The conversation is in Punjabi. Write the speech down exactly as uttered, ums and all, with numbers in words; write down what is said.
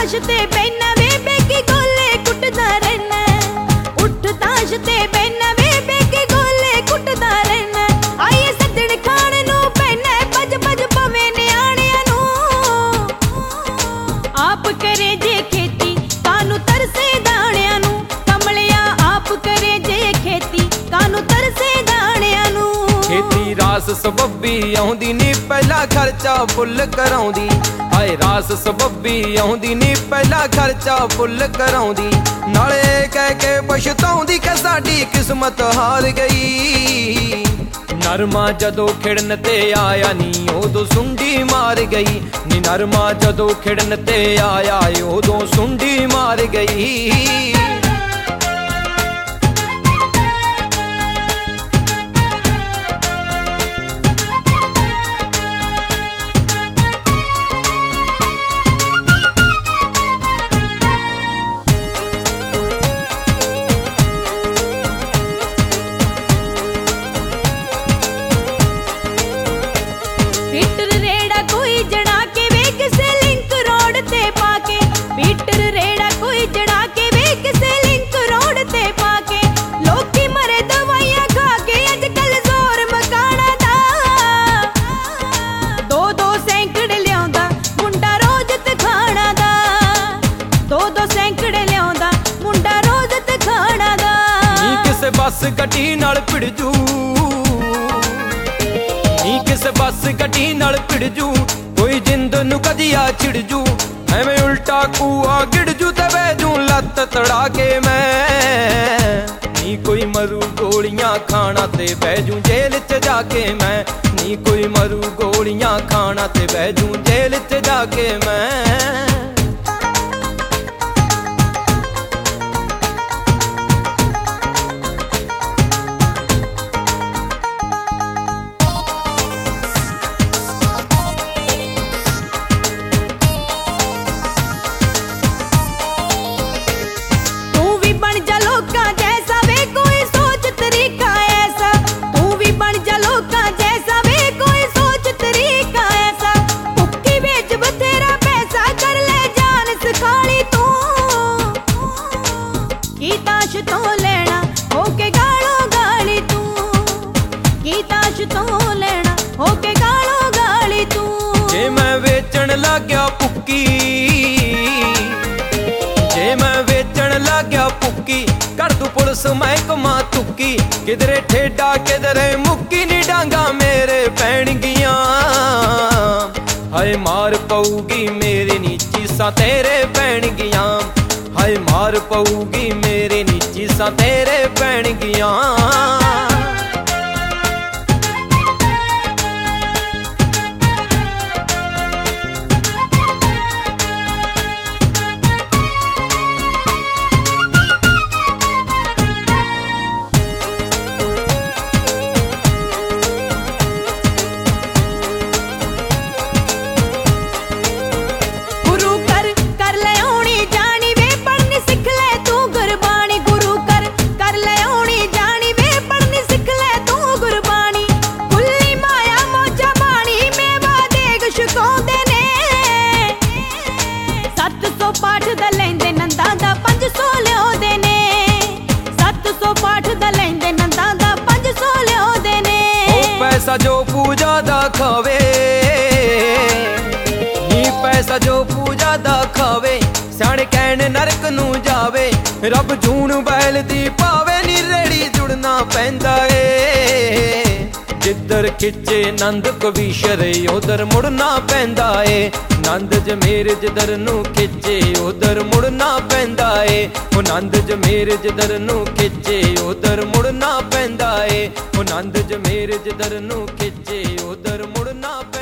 ਤਾਸ਼ ਤੇ ਬੈਨਾ ਵੇ ਬੇਕੀ ਗੋਲੇ ਕੁੱਟਦਾ ਰਹਿਣਾ, ਉੱਠ ਤਾਸ਼ ਤੇ ਬੈਨਾ ਵੇ ਬੇਕੀ ਗੋਲੇ ਕੁੱਟਦਾ ਰਹਿਣਾ। ਆਈਏ ਸੱਦਣ ਖਾਣ ਨੂੰ ਪੈਣਾ ਭੱਜ ਭੱਜ ਪਵੇਂ ਨਿਆਣਿਆਂ ਨੂੰ, ਆਪ ਕਰੇ ਜੇ ਖੇਤੀ ਕਾਨੂੰ ਤਰਸੇ ਦਾਣਿਆਂ ਨੂੰ, ਕਮਲਿਆ ਆਪ ਕਰੇ ਜੇ ਖੇਤੀ ਕਾਨੂੰ ਤਰਸੇ ਦਾਣਿਆਂ ਨੂੰ। ਖੇਤੀ ਰਾਸ ਸਬੱਬੀ ਆਉਂਦੀ ਨੀ ਪਹਿਲਾ ਖਰਚਾ ਫੁੱਲ ਕਰਾਉਂਦੀ, ਹਾਏ ਰਾਸ ਸਬੱਬੀ ਆਉਂਦੀ ਨੀ ਪਹਿਲਾ ਖਰਚਾ ਫੁੱਲ ਕਰਾਉਂਦੀ। ਨਾਲੇ ਕਹਿ ਕੇ ਪਛਤਾਉਂਦੀ ਕਿ ਸਾਡੀ ਕਿਸਮਤ ਹਾਰ ਗਈ, ਨਰਮਾ ਜਦੋਂ ਖਿੜਨ ਤੇ ਆਇਆ ਨੀ ਉਦੋਂ ਸੁੰਡੀ ਮਾਰ ਗਈ, ਨੀ ਨਰਮਾ ਜਦੋਂ ਖਿੜਨ ਤੇ ਆਇਆ ਉਦੋਂ ਸੁੰਡੀ ਮਾਰ ਗਈ। ਪੀਟਰ ਰੇੜਾ ਕੋਈ ਜੜਾ ਕੇ ਵੇ ਕਿਸੇ ਲਿੰਕ ਰੋਡ ਤੇ ਪਾ ਕੇ, ਪੀਟਰ ਰੇੜਾ ਕੋਈ ਜੜਾ ਕੇ ਵੇ ਕਿਸੇ ਲਿੰਕ ਰੋਡ ਤੇ ਪਾ ਕੇ। ਲੋਕੀ ਮਰੇ ਦਵਾਈਆਂ ਖਾ ਕੇ ਅੱਜ ਕੱਲ ਜ਼ੋਰ ਮਕਾਣਾ ਦਾ, ਦੋ ਦੋ ਸੈਂਕੜੇ ਲਿਆਉਂਦਾ ਮੁੰਡਾ ਰੋਜ਼ ਤਖਾਣਾ ਦਾ, ਦੋ ਦੋ ਸੈਂਕੜੇ ਲਿਆਉਂਦਾ ਮੁੰਡਾ ਰੋਜ਼ ਤਖਾਣਾ ਦਾ। ਨੀ ਕਿਸੇ ਬੱਸ ਗੱਡੀ ਨਾਲ ਭਿੜ ਜੂ, ਨੀ ਕਿਸੇ ਬੱਸ ਗੱਡੀ ਨਾਲ ਭਿੜ ਜੂ, ਕੋਈ ਜਿੰਦ ਨੂੰ ਕਦੀਆ ਛਿੜ ਜੂ, ਐਵੇਂ ਉਲਟਾ ਕੂਆ ਗਿੜ ਜੂ ਤੇ ਬਹਿ ਜੂ ਲੱਤ ਤੜਾ ਕੇ ਮੈਂ। ਨੀ ਕੋਈ ਮਰੂ ਗੋਲੀਆਂ ਖਾਣਾ ਤੇ ਬਹਿ ਜੂ ਜੇਲ੍ਹ 'ਚ ਜਾ ਕੇ ਮੈਂ, ਨੀ ਕੋਈ ਮਰੂ ਗੋਲੀਆਂ ਖਾਣਾ ਤੇ ਬਹਿ ਜੂ ਜੇਲ੍ਹ 'ਚ ਜਾ ਕੇ ਮੈਂ। ਕੀ ਤਾਸ਼ ਤੋਂ ਲੈਣਾ ਹੋ ਕੇ ਗਾਲੋਂ ਗਾਲੀ ਤੂੰ, ਕੀ ਤਾਸ਼ ਤੋਂ ਲੈਣਾ ਹੋ ਕੇ ਗਾਲੋਂ ਗਾਲੀ ਤੂੰ। ਜੇ ਮੈਂ ਵੇਚਣ ਲੱਗਿਆ ਭੁੱਕੀ, ਜੇ ਮੈਂ ਵੇਚਣ ਲੱਗਿਆ ਭੁੱਕੀ, ਕਰ ਦੂ ਪੁਲਿਸ ਮਹਿਕਮਾ ਤੁੱਕੀ, ਕਿਧਰੇ ਠੇਡਾ ਕਿਧਰੇ ਮੁੱਕੀ, ਨੀ ਡਾਂਗਾ ਮੇਰੇ ਪੈਣਗੀਆਂ। ਹਾਏ ਮਾਰ ਪਊਗੀ ਮੇਰੇ ਨੀ ਚੀਸਾਂ ਤੇਰੇ ਪੈਣਗੀਆਂ, ਹਾਏ ਮਾਰ ਪਊਗੀ ਮੇਰੇ ਨੀ ਚੀਸਾਂ ਤੇਰੇ ਪੈਣਗੀਆਂ। ਪਾਠ ਦਾ ਲੈਂਦੇ ਨੰਦਾਂ ਦਾ ਪੰਜ ਸੌ ਲਿਆਉਂਦੇ ਨੇ, ਸੱਤ ਸੌ ਪਾਠ ਦਾ ਲੈਂਦੇ ਨੰਦਾਂ ਦਾ ਪੰਜ ਸੌ ਲਿਆਉਂਦੇ ਨੇ। ਉਹ ਪੈਸਾ ਜੋ ਪੂਜਾ ਦਾ ਖਾਵੇ, ਨੀ ਪੈਸਾ ਜੋ ਪੂਜਾ ਦਾ ਖਾਵੇ, ਸਿਆਣੇ ਕਹਿਣ ਨਰਕ ਨੂੰ ਜਾਵੇ, ਰੱਬ ਜੂਨ ਬੈਲ ਦੀ ਪਾਵੇ, ਨੀ ਰੇੜੀ ਜੁੜਨਾ ਪੈਂਦਾ ਏ। ਜਿੱਧਰ ਖਿੱਚੇ ਨੰਦ ਕਵੀਸ਼ਰ ਉਧਰ ਮੁੜਨਾ ਪੈਂਦਾ ਏ, ਨੰਦ ਜਮੇਰ ਜਿੱਧਰ ਨੂੰ ਖਿੱਚੇ ਉਧਰ ਮੁੜਨਾ ਪੈਂਦਾ ਏ, ਉਹ ਨੰਦ ਜਮੇਰ ਜਿੱਧਰ ਨੂੰ ਖਿੱਚੇ ਉਧਰ ਮੁੜਨਾ ਪੈਂਦਾ ਏ, ਉਹ ਨੰਦ ਜਮੇਰ ਜਿੱਧਰ ਨੂੰ ਖਿੱਚੇ ਉਧਰ ਮੁੜਨਾ।